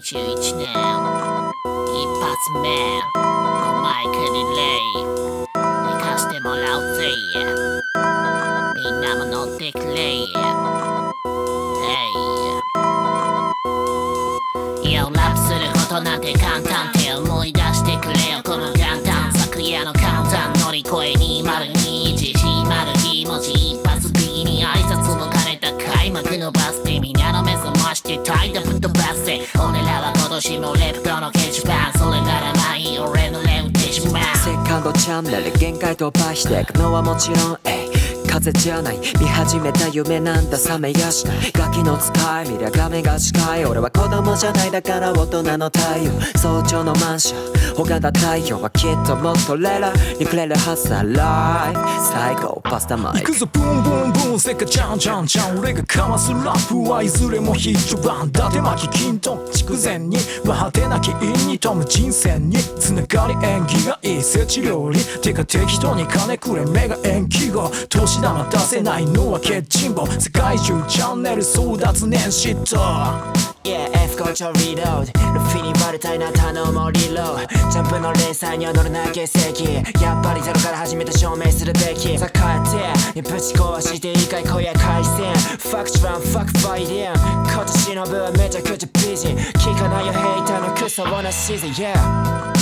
2021年一発目のマイクリレイ行かしてもらうぜ。みんなも乗ってくれ。いやラップすることなんて簡単って思い出してくれよこの簡単。昨夜の簡単乗り越え2021閉まる日文字一発的に挨拶も兼ねた開幕のバスでみんなの目覚ましてタイトぶっ飛ばせ。俺らは今年もレプトの掲示板それならまあいい俺のレウってしまう。 セカンドチャンネル限界突破していくのはもちろん風じゃない見始めた夢なんだ覚めやしないガキの使い見りゃ画面が近い俺は子供じゃないだから大人の太陽早朝のマンション拝んだ太陽はきっともっとレラにくれるはずだライフ最高パスタマイク行くぞブンブンブンせっかちゃんちゃんちゃん俺がかますラップはいずれもヒット版伊達巻き金と筑前には果てなき陰に富む人生につながり縁起がいい聖地料理てか適当に金くれ目が縁起後年玉出せないのはケチンボ世界中チャンネル争奪年嫉妬 Yeah, F 校長リロードルフィにバレたいな頼もうリロードジャンプの連載に踊れない形跡やっぱりゼロから始めて証明するべきさあ帰ってぶち壊していいかい今夜開戦ファクチュランファクファイディン今年の部はめちゃくちゃビジー聞かないよヘイターのクソボナシーズン Yeah